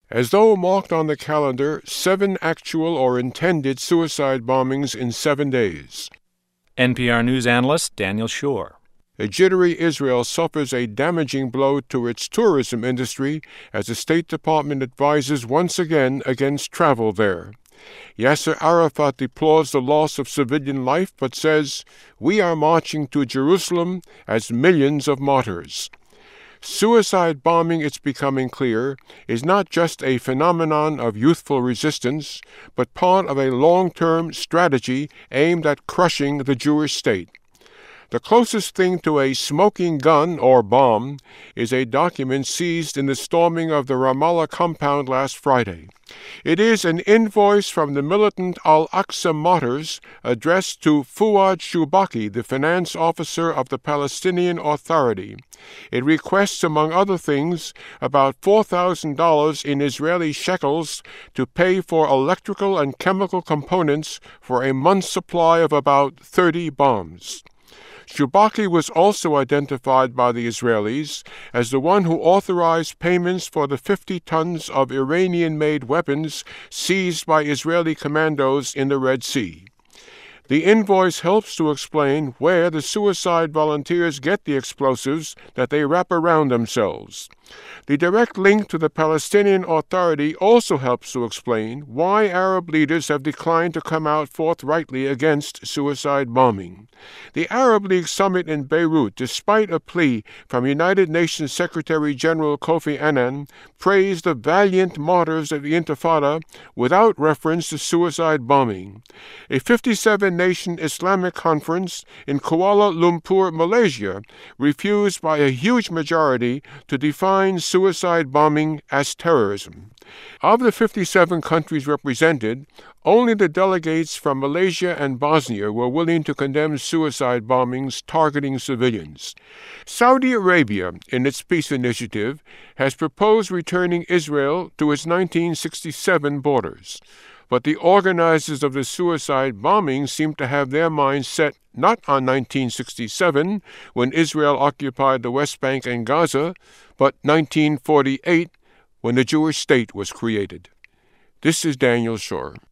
As though marked on the calendar, 7 actual or intended suicide bombings in 7 days. NPR News analyst Daniel Schorr. A jittery Israel suffers a damaging blow to its tourism industry as the State Department advises once again against travel there. Yasser Arafat deplores the loss of civilian life but says, "We are marching to Jerusalem as millions of martyrs." Suicide bombing, it's becoming clear, is not just a phenomenon of youthful resistance, but part of a long-term strategy aimed at crushing the Jewish state. The closest thing to a smoking gun or bomb is a document seized in the storming of the Ramallah compound last Friday. It is an invoice from the militant Al-Aqsa Martyrs addressed to Fuad Shubaki, the finance officer of the Palestinian Authority. It requests, among other things, about $4,000 in Israeli shekels to pay for electrical and chemical components for a month's supply of about 30 bombs. Shubaki was also identified by the Israelis as the one who authorized payments for the 50 tons of Iranian-made weapons seized by Israeli commandos in the Red Sea. The invoice helps to explain where the suicide volunteers get the explosives that they wrap around themselves. The direct link to the Palestinian Authority also helps to explain why Arab leaders have declined to come out forthrightly against suicide bombing. The Arab League summit in Beirut, despite a plea from United Nations Secretary General Kofi Annan, praised the valiant martyrs of the Intifada without reference to suicide bombing. A 57-nation Islamic conference in Kuala Lumpur, Malaysia, refused by a huge majority to define suicide bombing as terrorism. Of the 57 countries represented, only the delegates from Malaysia and Bosnia were willing to condemn suicide bombings targeting civilians. Saudi Arabia, in its peace initiative, has proposed returning Israel to its 1967 borders. But the organizers of the suicide bombing seem to have their minds set not on 1967, when Israel occupied the West Bank and Gaza, but 1948, when the Jewish state was created. This is Daniel Schorr.